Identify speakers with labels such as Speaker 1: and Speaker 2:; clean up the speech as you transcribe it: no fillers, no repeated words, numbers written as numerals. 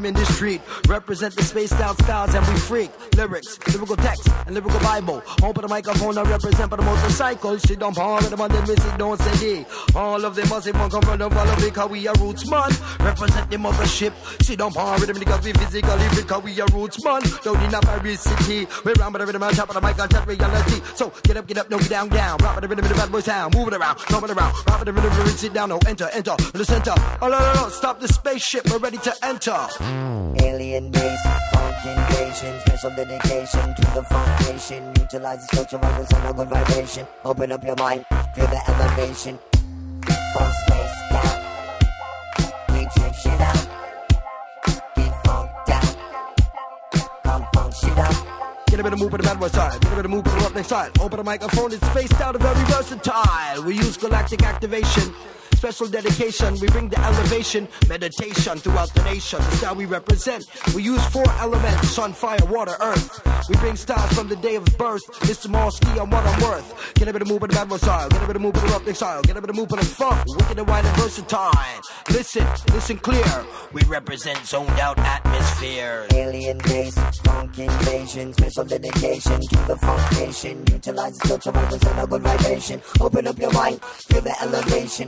Speaker 1: rhyme in the street. Represent the spaced out styles and we freak. Lyrics, lyrical text, and lyrical Bible. Open the microphone, I represent for the motorcycle. She don't power with them on the music, don't say they. All of them must have come from the follow because we are roots man. Represent the mothership. She don't power with them because we physically because we are roots man. Don't need not Paris City. We're around with the rhythm on top of the mic on top reality. So get up, no get down, down. Rock with the rhythm in the bad boy sound. Move it around, throw it around. Rock with the rhythm, sit down, no enter, in the center. Oh no, stop the spaceship, we're ready to enter.
Speaker 2: Alien base, funk invasion, special dedication to the funk nation. Utilize the structure of the sound of good vibration. Open up your mind, feel the elevation. Funk space down, we trip shit out. Get funk down, come funk shit out.
Speaker 1: Get a bit of move with the bad boy side. Get a bit of move with the rock next side. Open the microphone, it's spaced out and very versatile. We use galactic activation. Special dedication, we bring the elevation, meditation throughout the nation. The style we represent, we use 4 elements: sun, fire, water, earth. We bring styles from the day of birth. Mr. Marski on what I'm worth. Get a bit of move with the bad boy style. Get a bit of move with the rock next style. Get a bit of move with the funk. Wicked and wide and versatile. Listen clear. We represent zoned out atmospheres.
Speaker 2: Alien base, funk invasion, special dedication to the funk nation. Utilize the structure of the sound of good vibration. Open up your mind, feel the elevation.